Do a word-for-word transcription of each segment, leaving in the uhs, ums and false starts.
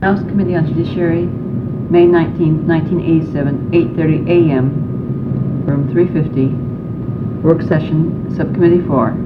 House Committee on Judiciary, May nineteenth, nineteen eighty-seven, eight thirty a m, room three fifty, work session, Subcommittee four.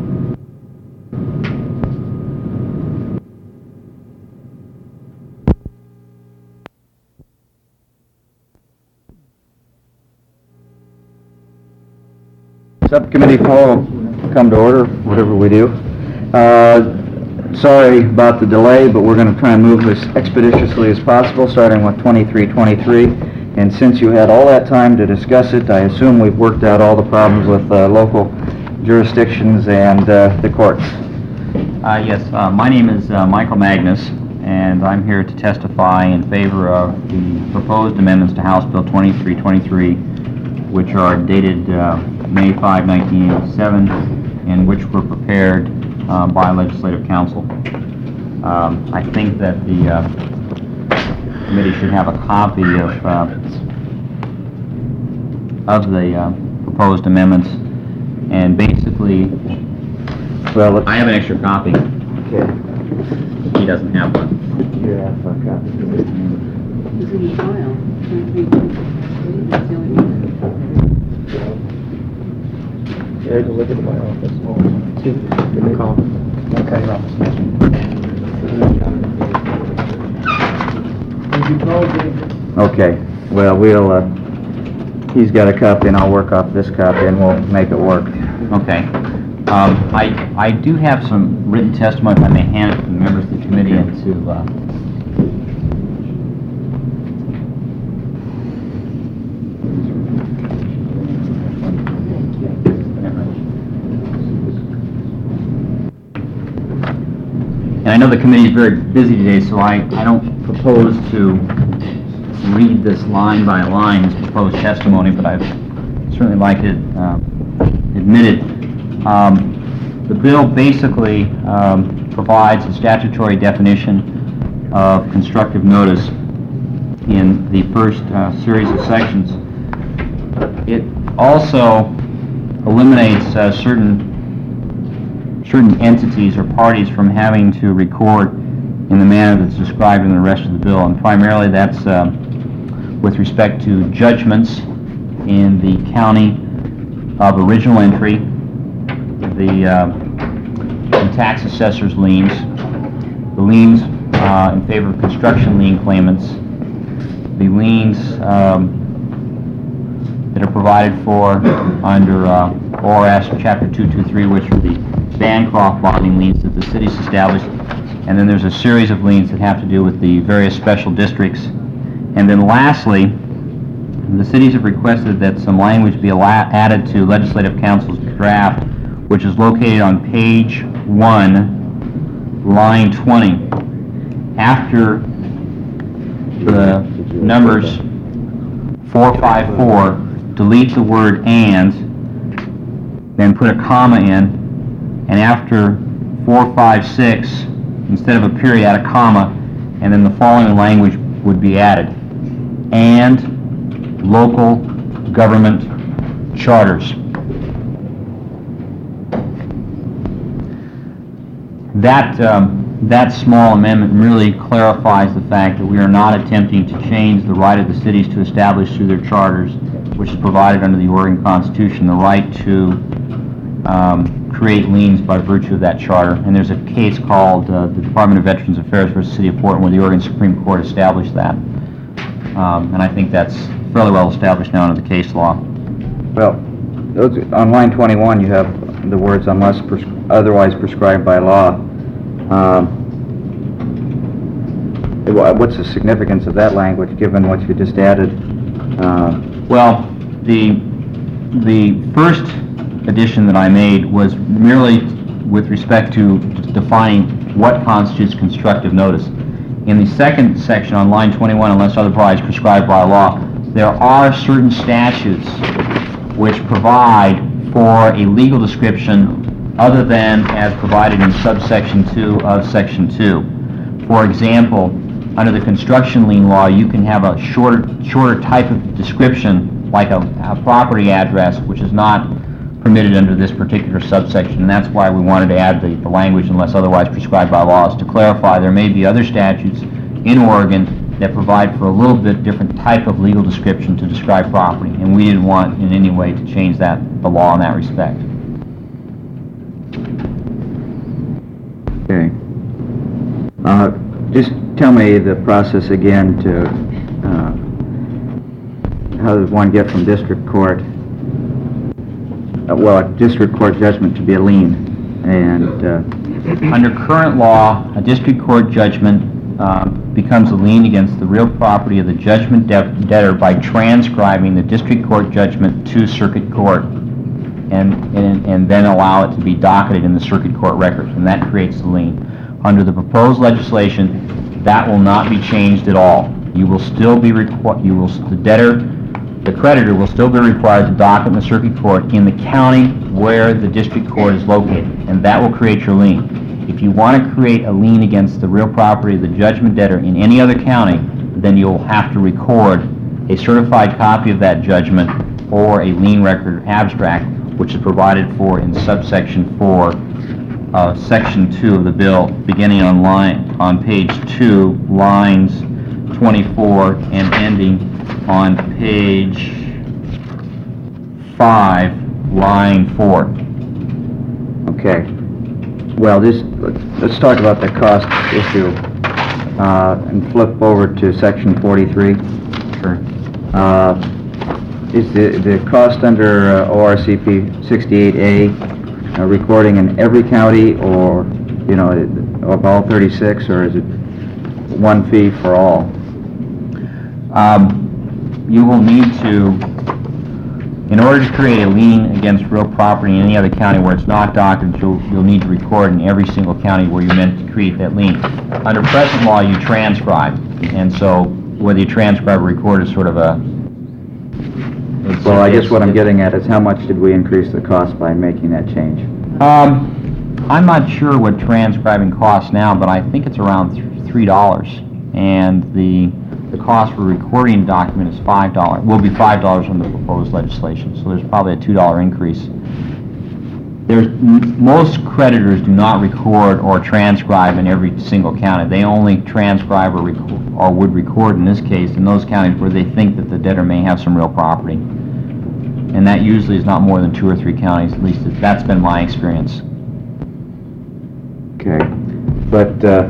Subcommittee four will come to order, whatever we do. Uh, sorry about the delay, but we're going to try and move as expeditiously as possible, starting with twenty-three twenty-three. And since you had all that time to discuss it, I assume we've worked out all the problems with uh, local jurisdictions and uh, the courts. Uh, yes, uh, my name is uh, Michael Magnus, and I'm here to testify in favor of the proposed amendments to House Bill twenty-three twenty-three, which are dated uh, May fifth, nineteen eighty-seven, and which were prepared uh, by Legislative Council. Um, I think that the uh, committee should have a copy of uh, of the uh, proposed amendments, and basically, well, I have an extra copy. Okay. He doesn't have one. You have a copy. It's in the file. twenty-three twenty-three, that's the only one. Yeah, you can look into my office. Give me a call. Okay. Okay, well, we'll, uh, he's got a copy and I'll work off this copy and we'll make it work. Okay. Um, I, I do have some written testimony, if I may hand it to the members of the committee and to, uh, and I know the committee is very busy today, so I, I don't propose to read this line by line as proposed testimony, but I'd certainly like it um, admitted. Um, the bill basically um, provides a statutory definition of constructive notice in the first uh, series of sections. It also eliminates uh, certain certain entities or parties from having to record in the manner that's described in the rest of the bill, and primarily that's uh, with respect to judgments in the county of original entry, the uh, tax assessor's liens, the liens uh, in favor of construction lien claimants, the liens um, that are provided for under uh, O R S Chapter two twenty-three, which are the Bancroft bonding liens that the city's established, and then there's a series of liens that have to do with the various special districts. And then lastly, the cities have requested that some language be added to Legislative Council's draft, which is located on page one, line twenty. After the numbers four five four, delete the word "and," then put a comma in, and after four five six, instead of a period, add a comma, and then the following language would be added: and local government charters. That, um, that small amendment really clarifies the fact that we are not attempting to change the right of the cities to establish through their charters, which is provided under the Oregon Constitution, the right to um, create liens by virtue of that charter. And there's a case called uh, the Department of Veterans Affairs versus City of Portland, where the Oregon Supreme Court established that. Um, and I think that's fairly well established now under the case law. Well, those, on line twenty-one, you have the words "unless pres- otherwise prescribed by law." Um, what's the significance of that language, given what you just added? Uh, well, the the first addition that I made was merely with respect to defining what constitutes constructive notice. In the second section on line twenty-one, unless otherwise prescribed by law, there are certain statutes which provide for a legal description other than as provided in subsection two of section two. For example, under the construction lien law, you can have a shorter, shorter type of description, like a, a property address, which is not permitted under this particular subsection, and that's why we wanted to add the, the language "unless otherwise prescribed by law," is to clarify there may be other statutes in Oregon that provide for a little bit different type of legal description to describe property, and we didn't want in any way to change that, the law in that respect. Okay. Uh, just tell me the process again to, uh, how does one get from district court, uh, well, a district court judgment to be a lien, and, uh, Under current law, a district court judgment uh, becomes a lien against the real property of the judgment de- debtor by transcribing the district court judgment to circuit court, and, and, and then allow it to be docketed in the circuit court records, and that creates the lien. Under the proposed legislation, that will not be changed at all. You will still be required, you will, the debtor, the creditor will still be required to docket in the circuit court in the county where the district court is located, and that will create your lien. If you want to create a lien against the real property of the judgment debtor in any other county, then you'll have to record a certified copy of that judgment or a lien record abstract, which is provided for in subsection four of section two of the bill, beginning on line, on page two, lines twenty-four, and ending on page five, line four. okay. Well, just, let's, let's talk about the cost issue, uh, and flip over to section forty-three. Sure. Uh, is the, the cost under uh, O R C P sixty-eight A uh, recording in every county, or, you know, of all thirty-six, or is it one fee for all? Um, you will need to, in order to create a lien against real property in any other county where it's not docketed, you'll, you'll need to record in every single county where you're meant to create that lien. Under present law, you transcribe, and so whether you transcribe or record is sort of a... it's- Well, I guess it's- what I'm it's- getting at is how much did we increase the cost by making that change? Um, I'm not sure what transcribing costs now, but I think it's around th- three dollars, and the the cost for recording a document is five dollars. Will be five dollars under the proposed legislation, so there's probably a two dollar increase. There's m- most creditors do not record or transcribe in every single county. They only transcribe or record, or would record in this case in those counties where they think that the debtor may have some real property, and that usually is not more than two or three counties. At least that's been my experience. Okay, but, uh,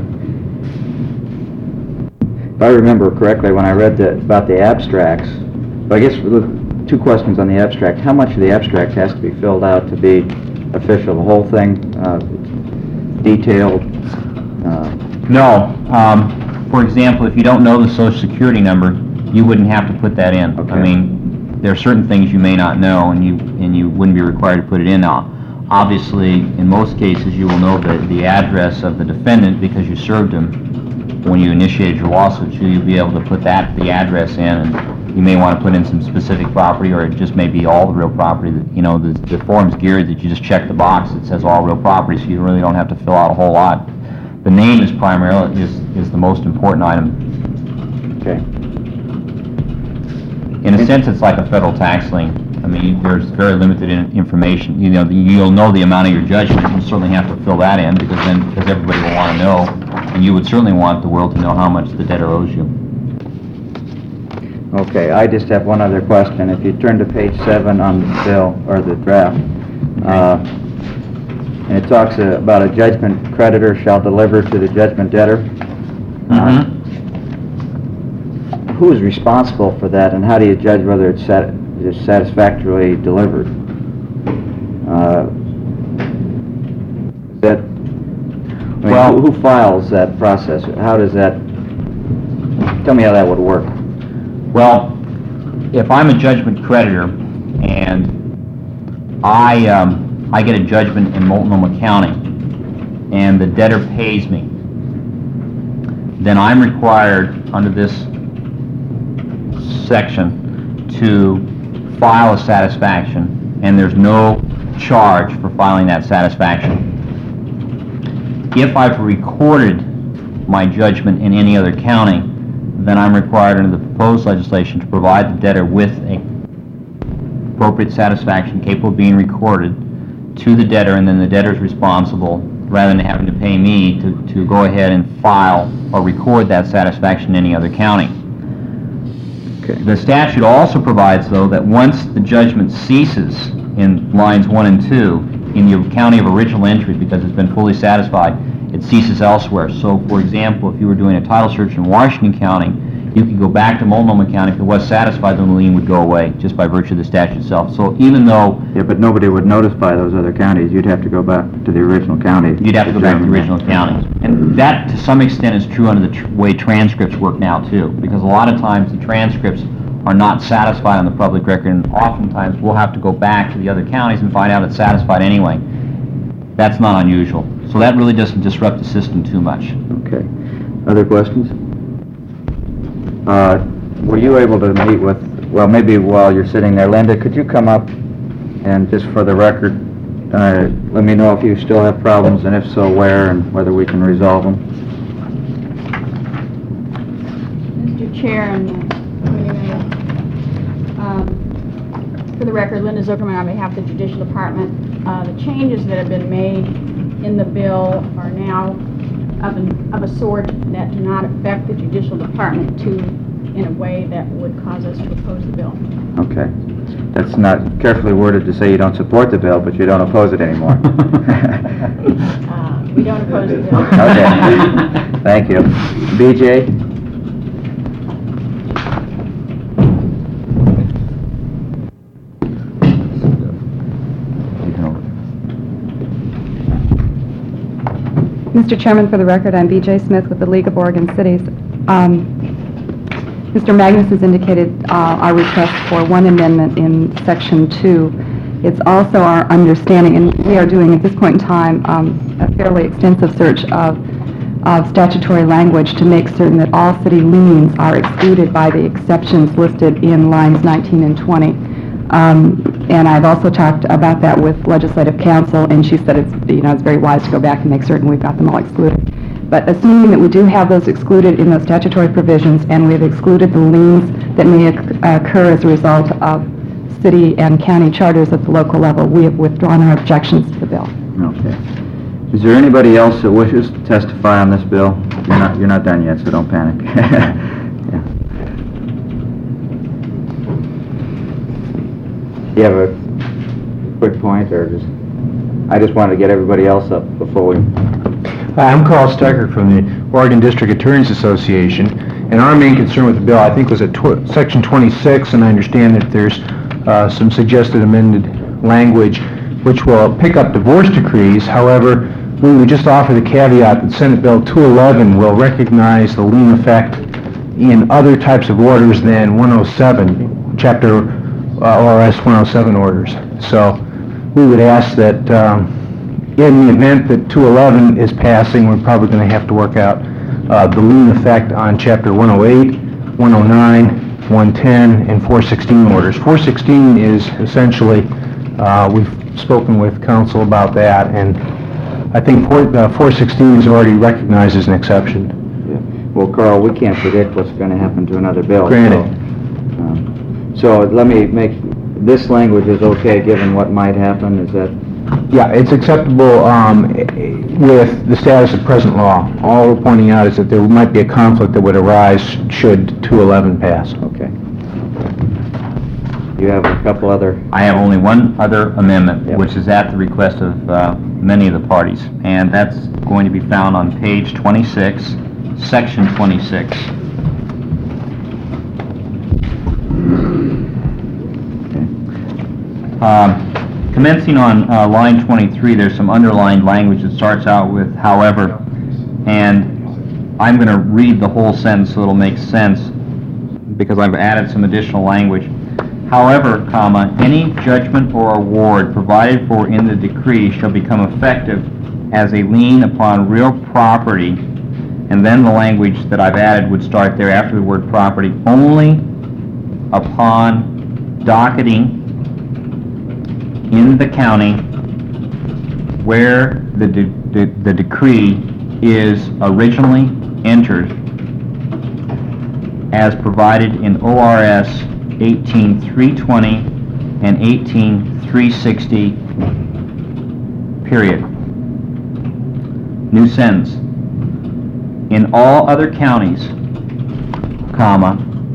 if I remember correctly, when I read the, about the abstracts, well, I guess, the two questions on the abstract. How much of the abstract has to be filled out to be official? The whole thing, uh, detailed? Uh, No. Um, for example, if you don't know the social security number, you wouldn't have to put that in. Okay. I mean, there are certain things you may not know, and you and you wouldn't be required to put it in now. Obviously, in most cases, you will know the, the address of the defendant because you served him when you initiated your lawsuit, so you'll be able to put that, the address in, and you may want to put in some specific property, or it just may be all the real property. That, you know, the, the form's geared that you just check the box that says all real property, so you really don't have to fill out a whole lot. The name is primarily, is, is the most important item. okay. In a sense, it's like a federal tax lien. I mean, there's very limited in- information. You know, the- you'll know the amount of your judgment. You certainly have to fill that in, because then, because everybody will want to know, and you would certainly want the world to know how much the debtor owes you. Okay, I just have one other question. If you turn to page seven on the bill, or the draft, uh, and it talks uh, about a judgment creditor shall deliver to the judgment debtor. Uh, Who is responsible for that, and how do you judge whether it's sat- is satisfactorily delivered? Uh, is that, I mean, Well- who who files that process? How does that, tell me how that would work. Well, if I'm a judgment creditor and I, um, I get a judgment in Multnomah County and the debtor pays me, then I'm required under this section to file a satisfaction, and there's no charge for filing that satisfaction. If I've recorded my judgment in any other county, then I'm required under the proposed legislation to provide the debtor with a appropriate satisfaction capable of being recorded to the debtor, and then the debtor is responsible rather than having to pay me to, to go ahead and file or record that satisfaction in any other county. Okay. The statute also provides, though, that once the judgment ceases in lines one and two in the county of original entry because it's been fully satisfied, it ceases elsewhere. So, for example, if you were doing a title search in Washington County, you could go back to Multnomah County. If it was satisfied, then the lien would go away just by virtue of the statute itself. So even though Yeah, but nobody would notify those other counties. You'd have to go back to the original county. you'd have to go back to the determine original county. And that, to some extent, is true under the tr- way transcripts work now, too, because a lot of times the transcripts are not satisfied on the public record, and oftentimes we'll have to go back to the other counties and find out it's satisfied anyway. That's not unusual. So that really doesn't disrupt the system too much. that. Okay. Other questions? Uh, were you able to meet with, well, maybe while you're sitting there, Linda, could you come up and just for the record, uh, let me know if you still have problems, and if so, where, and whether we can resolve them? Mister Chair and uh, committee members, um, for the record, Linda Zuckerman on behalf of the Judicial Department. Uh, the changes that have been made in the bill are now of, an, of a sort that do not affect the Judicial Department to in a way that would cause us to oppose the bill. Okay. That's not carefully worded to say you don't support the bill, but you don't oppose it anymore. Uh, we don't oppose the bill. Okay. Thank you. B J? Mister Chairman, for the record, I'm B J Smith with the League of Oregon Cities. Um, Mister Magnus has indicated uh, our request for one amendment in Section two. It's also our understanding, and we are doing at this point in time um, a fairly extensive search of, of statutory language to make certain that all city liens are excluded by the exceptions listed in lines nineteen and twenty. Um, and I've also talked about that with Legislative Counsel, and she said it's, you know, it's very wise to go back and make certain we've got them all excluded. But assuming that we do have those excluded in those statutory provisions, and we've excluded the liens that may occur as a result of city and county charters at the local level, we have withdrawn our objections to the bill. Okay. Is there anybody else that wishes to testify on this bill? You're not, you're not done yet, so don't panic. Yeah. Do you have a quick point, or just, I just wanted to get everybody else up before we... Hi, I'm Carl Stecker from the Oregon District Attorneys Association, and our main concern with the bill, I think, was at tw- Section twenty-six, and I understand that there's uh, some suggested amended language which will pick up divorce decrees. However, we would just offer the caveat that Senate Bill two eleven will recognize the lien effect in other types of orders than one oh seven, Chapter uh, O R S one oh seven orders. So we would ask that um, in the event that two eleven is passing, we're probably going to have to work out uh, the lien effect on Chapter one oh eight, one oh nine, one ten, and four sixteen orders. four sixteen is essentially, uh, we've spoken with counsel about that, and I think four, uh, four sixteen is already recognized as an exception. Yeah. Well, Carl, we can't predict what's going to happen to another bill. Granted. So, um, so let me make, this language is okay given what might happen, is that... Yeah, it's acceptable um, with the status of present law. All we're pointing out is that there might be a conflict that would arise should two eleven pass. Okay. You have a couple other... I have only one other amendment, Yep. which is at the request of uh, many of the parties, and that's going to be found on page twenty-six, section twenty-six. Um, Commencing on uh, line twenty-three, there's some underlined language that starts out with "however," and I'm going to read the whole sentence so it'll make sense because I've added some additional language. However, comma, any judgment or award provided for in the decree shall become effective as a lien upon real property, and then the language that I've added would start there after the word property, only upon docketing in the county where the, de- de- the decree is originally entered as provided in O R S eighteen three twenty and eighteen three sixty, period. new sentence. In all other counties, comma,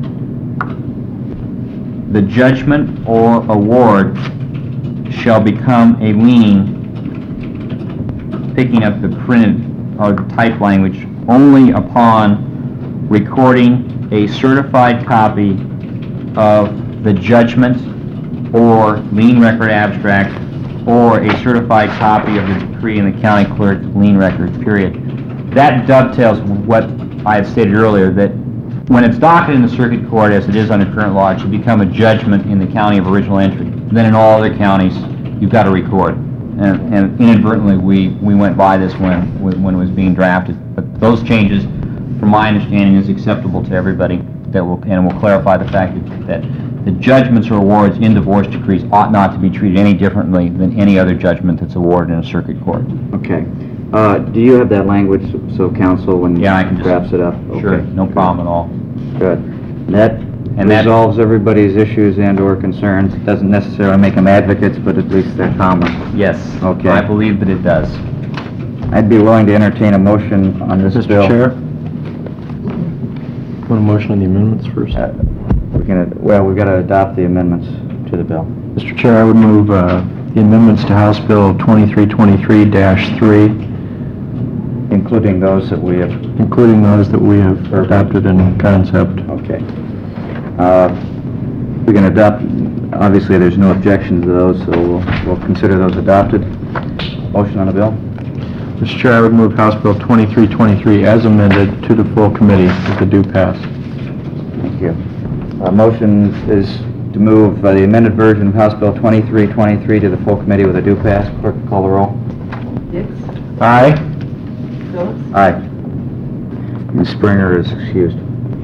the judgment or award shall become a lien, picking up the printed or typed language, only upon recording a certified copy of the judgment or lien record abstract or a certified copy of the decree in the county clerk lien record, period. That dovetails with what I had stated earlier, that when it's docketed in the circuit court, as it is under current law, it should become a judgment in the county of original entry. Then in all other counties, you've got to record. And, and inadvertently, we, we went by this when, when it was being drafted. But those changes, from my understanding, is acceptable to everybody. That will, and will clarify the fact that, that the judgments or awards in divorce decrees ought not to be treated any differently than any other judgment that's awarded in a circuit court. Okay. Uh, do you have that language, so council, when Yeah, I can just- drafts it up? Sure, Okay. no problem at all. Good. That And that- resolves everybody's issues and/or concerns. It doesn't necessarily make them advocates, but at least they're common. Yes. Okay. I believe that it does. I'd be willing to entertain a motion on this bill. Mister Chair? Want a motion on the amendments first? Uh, We're gonna, well, we've got to adopt the amendments to the bill. Mister Chair, I would move uh, the amendments to House Bill twenty-three twenty-three dash three, Including those that we have, including those that we have adopted in concept. okay. Uh, We can adopt, obviously, there's no objection to those, so we'll, we'll consider those adopted. Motion on the bill? Mister Chair, I would move House Bill twenty-three twenty-three as amended to the full committee with a due pass. Thank you. Our motion is to move uh, the amended version of House Bill twenty-three twenty-three to the full committee with a due pass. Clerk, call the roll. Dix? Aye. Phillips? Aye. Miz Springer is excused.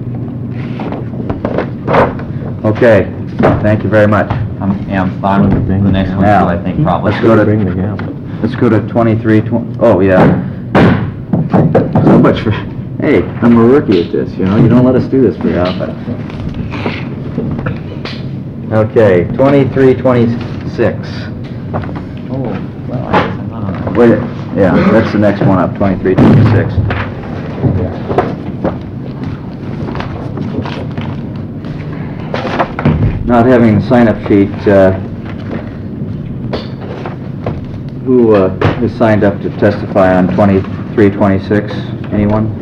Okay, thank you very much. I'm, yeah, I'm fine with the next one, too, Now, I think, probably. let's go to- Bring the gavel. Let's go to twenty-three twenty, oh, yeah. So much for, hey, I'm a rookie at this, you know, you don't let us do this very often. Okay, twenty-three twenty-six. Oh, well, I guess I'm not on that. Wait, yeah, that's the next one up, twenty-three twenty-six. Not having the sign-up sheet, uh, who uh, is signed up to testify on twenty-three twenty-six? Anyone?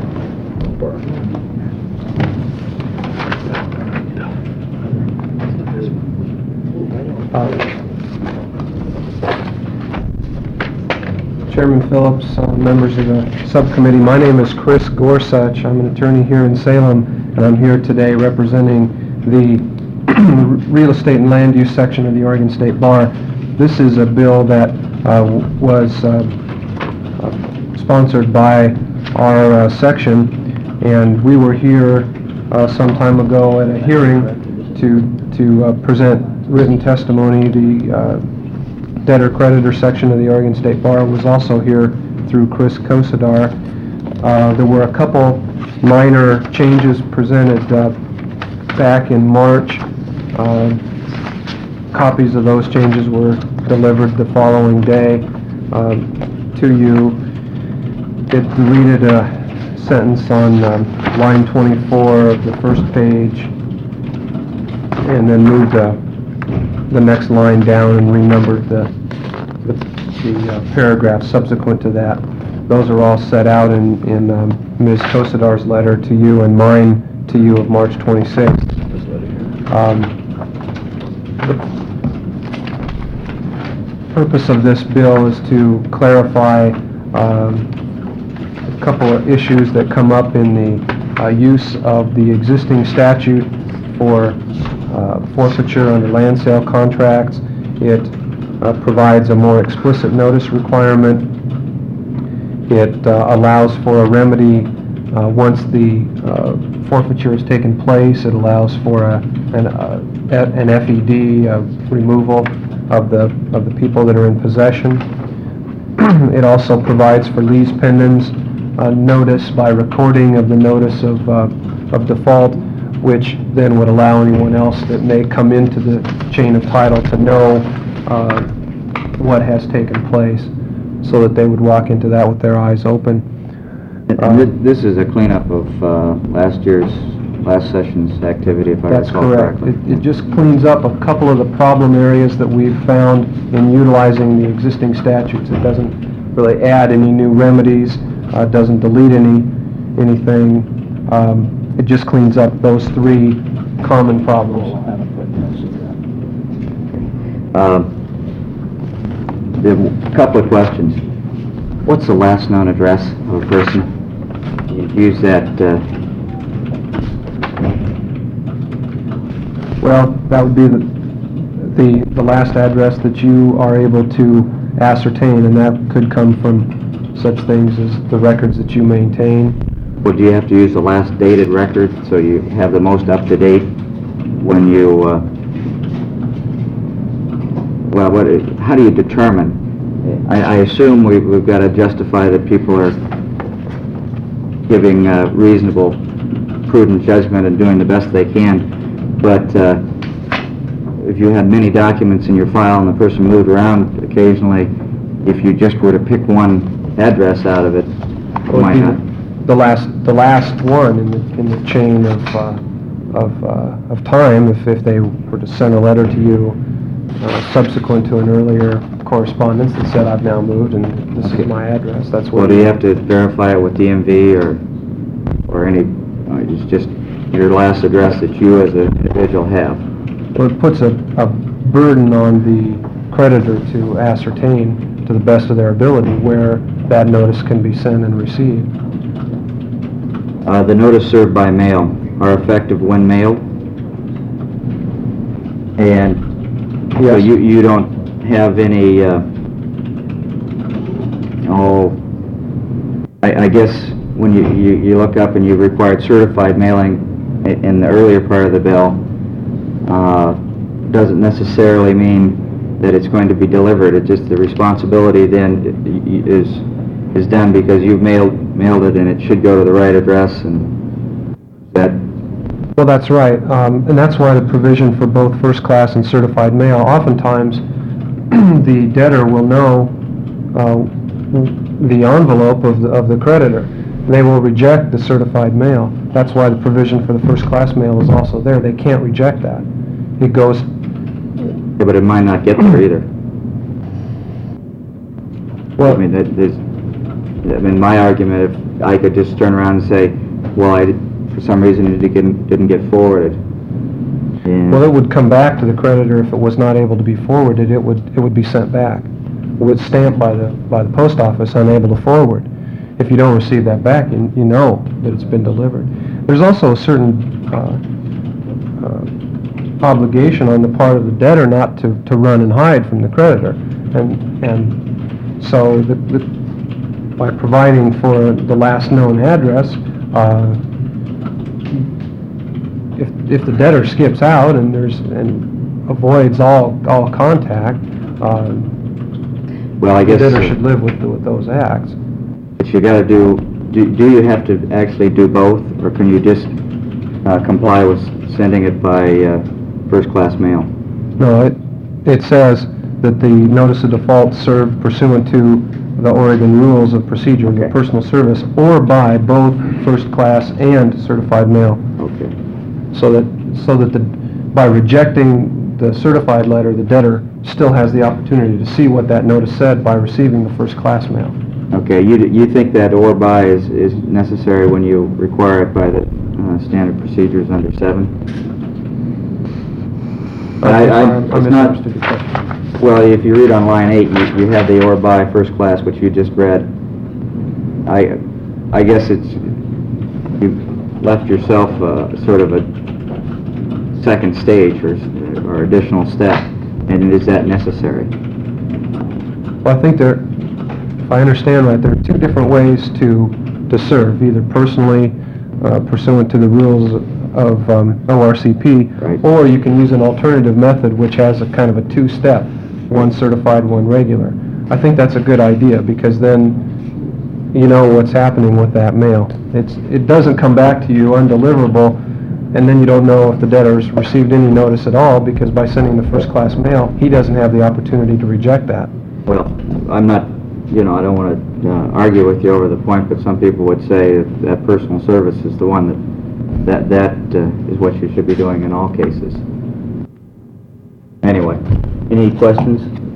Chairman Phillips, uh, members of the subcommittee, my name is Chris Gorsuch. I'm an attorney here in Salem, and I'm here today representing the real estate and land use section of the Oregon State Bar. This is a bill that uh, was uh, uh, sponsored by our uh, section, and we were here uh, some time ago at a hearing to to uh, present written testimony. The uh, debtor-creditor section of the Oregon State Bar was also here through Chris Kosadar. Uh, there were a couple minor changes presented uh, back in March. Uh, copies of those changes were delivered the following day uh, to you. It deleted a sentence on um, line twenty-four of the first page and then moved uh, the next line down and renumbered the, the, the uh, paragraph subsequent to that. Those are all set out in, in um, Miz Kosadar's letter to you and mine to you of March twenty-sixth. Um, the purpose of this bill is to clarify um, a couple of issues that come up in the uh, use of the existing statute for Uh, forfeiture under land sale contracts. It uh, provides a more explicit notice requirement. It uh, allows for a remedy uh, once the uh, forfeiture has taken place. It allows for a, an, uh, an F E D uh, removal of the of the people that are in possession. It also provides for lease pendens uh, notice by recording of the notice of uh, of default, which then would allow anyone else that may come into the chain of title to know uh, what has taken place. so that they would walk into that with their eyes open. And and thi- this is a cleanup of uh, last year's, last session's activity, if I That's recall correct. correctly. It, it just cleans up a couple of the problem areas that we've found in utilizing the existing statutes. It doesn't really add any new remedies, uh, doesn't delete any, anything. Um, it just cleans up those three common problems. Um, A couple of questions. What's the last known address of a person? You Use that, uh, Well, that would be the, the, the last address that you are able to ascertain, and that could come from such things as the records that you maintain. or do you have to use the last dated record so you have the most up-to-date when you, uh, well, what, how do you determine? I, I assume we, we've got to justify that people are giving uh, reasonable, prudent judgment and doing the best they can, but uh, if you had many documents in your file and the person moved around occasionally, if you just were to pick one address out of it, it Would might be not. The last, the last one in the, in the chain of, uh, of, uh, of time, if, if they were to send a letter to you uh, subsequent to an earlier correspondence that said, I've now moved and this is my address, that's what... Well, do you have to verify it with D M V or, or any, or it's just your last address that you as an individual have? Well, it puts a, a burden on the creditor to ascertain, to the best of their ability, where that notice can be sent and received. Uh, the notice served by mail are effective when mailed? And so Yes. you, you don't have any, uh, oh, I, I guess when you, you, you look up and you required certified mailing i- in the earlier part of the bill, uh, doesn't necessarily mean that it's going to be delivered. It's just the responsibility then i- i- is, is done because you've mailed, mailed it and it should go to the right address and that, Well, that's right, um, and that's why the provision for both first-class and certified mail, oftentimes, the debtor will know uh, the envelope of the, of the creditor. They will reject the certified mail. That's why the provision for the first-class mail is also there. They can't reject that. It goes, yeah, but it might not get there either. I well, mean, that, there's, I mean, my argument, if I could just turn around and say, well, I, did- for some reason, it didn't, didn't get forwarded. And- well, it would come back to the creditor if it was not able to be forwarded. It would, it would be sent back. It would stamped by the, by the post office, unable to forward. If you don't receive that back, you, you know that it's been delivered. There's also a certain uh, uh, obligation on the part of the debtor not to, to run and hide from the creditor. And, and so the, the, by providing for the last known address, uh, if, if the debtor skips out and there's, and avoids all, all contact, uh, Well, I the guess, debtor uh, should live with, the- with those acts. but you gotta do, do, do you have to actually do both, or can you just, uh, comply with sending it by, uh, first-class mail? No, it, it says that the notice of default served pursuant to the Oregon Rules of Procedure of Okay. Personal Service or by both first-class and certified mail. Okay. So that, so that the, by rejecting the certified letter, the debtor still has the opportunity to see what that notice said by receiving the first-class mail. Okay, you, you think that or by is, is necessary when you require it by the, uh, standard procedures under seven? But I, I, I'm- I it's not, misunderstood your question. well, if you read on line eight, you, you have the or by first class, which you just read. I, I guess it's, you've left yourself, uh, sort of a second stage or, s- or additional step, and is that necessary? Well, I think there, if I understand right, there are two different ways to, to serve, either personally uh, pursuant to the rules of um, O R C P, Right. or you can use an alternative method which has a kind of a two-step, one certified, one regular. I think that's a good idea, because then you know what's happening with that mail. It's, it doesn't come back to you undeliverable, and then you don't know if the debtor's received any notice at all, because by sending the first-class mail, he doesn't have the opportunity to reject that. Well, I'm not you know, I don't want to uh, argue with you over the point, but some people would say that, that personal service is the one that, that, that uh, is what you should be doing in all cases. Anyway, any questions?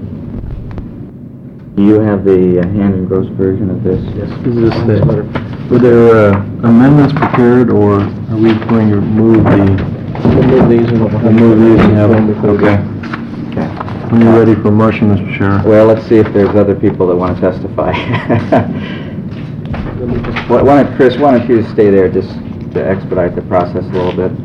Do you have the uh, hand engrossed version of this? Yes. Is this the, were there uh, amendments prepared, or are we going to move the? We'll move these and we'll move these and have them before. Okay. Okay. When you're ready for a motion, Mister Chair. Well, let's see if there's other people that want to testify. Why why don't, Chris, why don't you stay there just to expedite the process a little bit?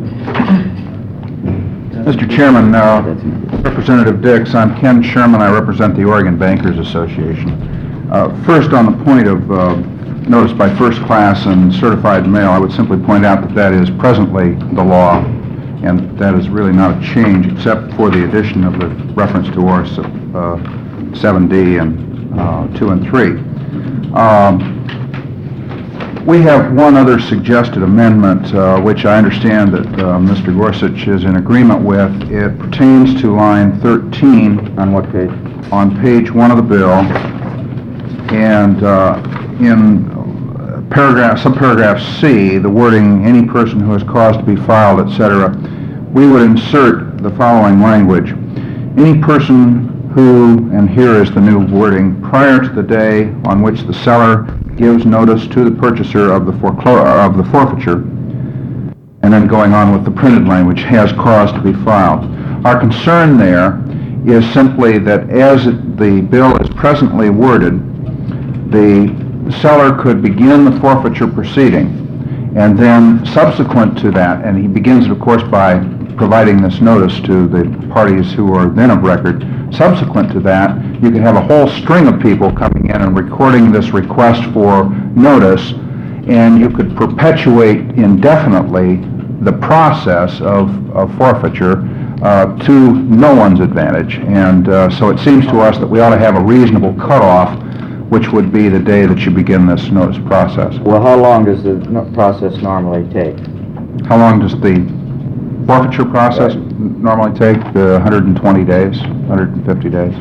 Mister Chairman, uh, Representative Dix, I'm Ken Sherman. I represent the Oregon Bankers Association. Uh, first, on the point of uh, notice by first class and certified mail, I would simply point out that that is presently the law, and that is really not a change except for the addition of the reference to O R S uh, seven D and uh, two and three. Um, we have one other suggested amendment, uh, which I understand that uh, Mister Gorsuch is in agreement with. It pertains to line thirteen. On what page? On page one of the bill, and uh, in paragraph, subparagraph C, the wording, any person who has cause to be filed, et cetera, we would insert the following language. Any person who, and here is the new wording, prior to the day on which the seller gives notice to the purchaser of the foreclosure, of the forfeiture, and then going on with the printed language, has cause to be filed. Our concern there is simply that as it, the bill is presently worded, the seller could begin the forfeiture proceeding, and then subsequent to that, and he begins it, of course, by providing this notice to the parties who are then of record. Subsequent to that, you can have a whole string of people coming in and recording this request for notice, and you could perpetuate indefinitely the process of, of forfeiture uh, to no one's advantage. And uh, so it seems to us that we ought to have a reasonable cutoff, which would be the day that you begin this notice process. Well, how long does the no- process normally take? How long does the forfeiture process n- normally take? Uh, one hundred twenty days, one hundred fifty days.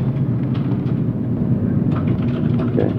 Okay.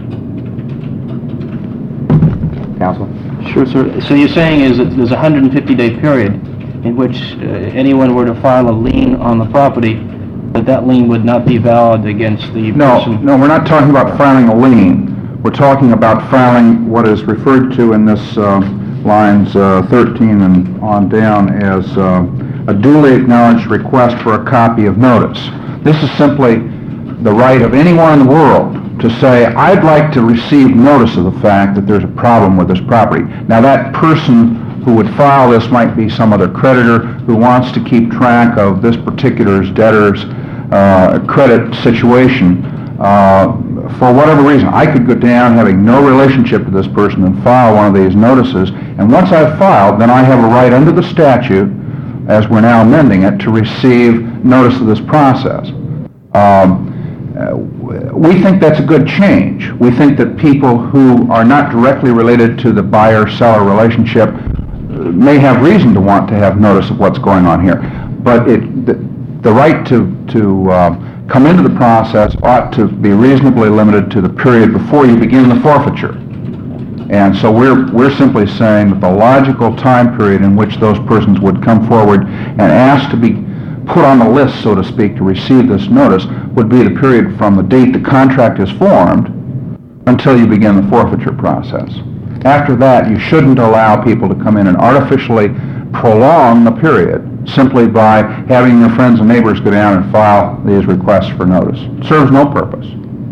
Counsel? Sure, sir. So you're saying is that there's a one hundred fifty day period in which uh, anyone were to file a lien on the property, that that lien would not be valid against the No, person? no, we're not talking about filing a lien. We're talking about filing what is referred to in this uh, lines uh, thirteen and on down as uh, a duly acknowledged request for a copy of notice. This is simply the right of anyone in the world to say, I'd like to receive notice of the fact that there's a problem with this property. Now, that person who would file this might be some other creditor who wants to keep track of this particular debtor's uh, credit situation. Uh, for whatever reason, I could go down having no relationship to this person and file one of these notices, and once I've filed, then I have a right under the statute, as we're now amending it, to receive notice of this process. Um, uh, we think that's a good change. We think that people who are not directly related to the buyer-seller relationship may have reason to want to have notice of what's going on here. But it, the, the right to, to uh, come into the process ought to be reasonably limited to the period before you begin the forfeiture. And so we're, we're simply saying that the logical time period in which those persons would come forward and ask to be put on the list, so to speak, to receive this notice would be the period from the date the contract is formed until you begin the forfeiture process. After that, you shouldn't allow people to come in and artificially prolong the period simply by having their friends and neighbors go down and file these requests for notice. It serves no purpose.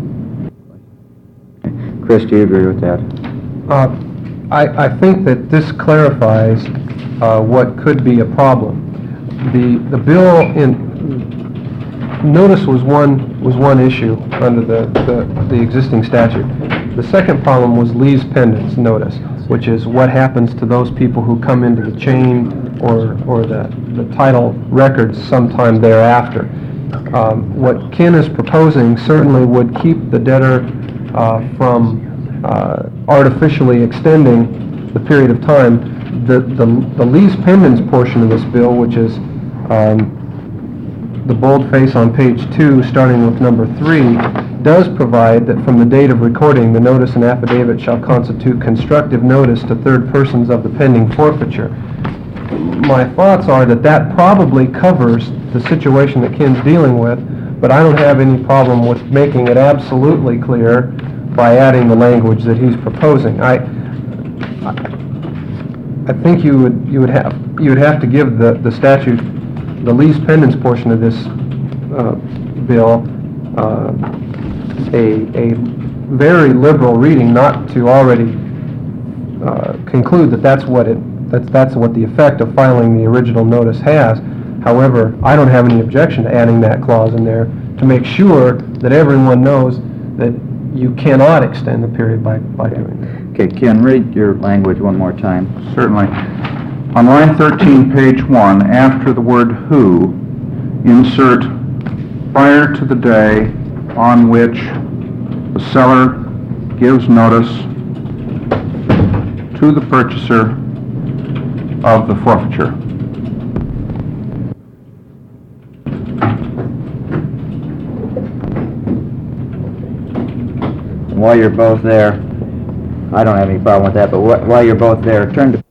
Chris, do you agree with that? Uh, I, I think that this clarifies uh, what could be a problem. The, the bill in, notice was one, was one issue under the, the, the existing statute. The second problem was lease pendens notice, which is what happens to those people who come into the chain or, or the, the title records sometime thereafter. Um, what Ken is proposing certainly would keep the debtor uh, from uh, artificially extending the period of time. The, the, the lease pendens portion of this bill, which is um, the boldface on page two, starting with number three, does provide that from the date of recording, the notice and affidavit shall constitute constructive notice to third persons of the pending forfeiture. My thoughts are that that probably covers the situation that Ken's dealing with, but I don't have any problem with making it absolutely clear by adding the language that he's proposing. I, I think you would, you would have, you would have to give the, the statute, the lease pendants portion of this, uh, bill, uh, a, a very liberal reading, not to already, uh, conclude that that's what it, that's, that's what the effect of filing the original notice has. However, I don't have any objection to adding that clause in there to make sure that everyone knows that you cannot extend the period by, by doing that. Okay, Ken, read your language one more time. Certainly. On line thirteen, page one, after the word "who," insert "prior to the day on which the seller gives notice to the purchaser of the forfeiture." While you're both there, I don't have any problem with that, but wh- while you're both there, turn to